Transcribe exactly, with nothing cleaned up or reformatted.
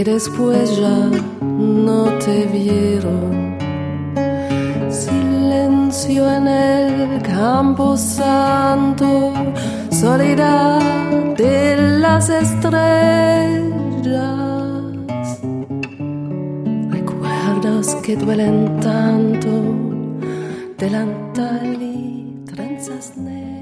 que después ya no te vieron. Silencio en el campo santo, soledad de las estrellas, recuerdos que duelen tanto, delantal y trenzas negras.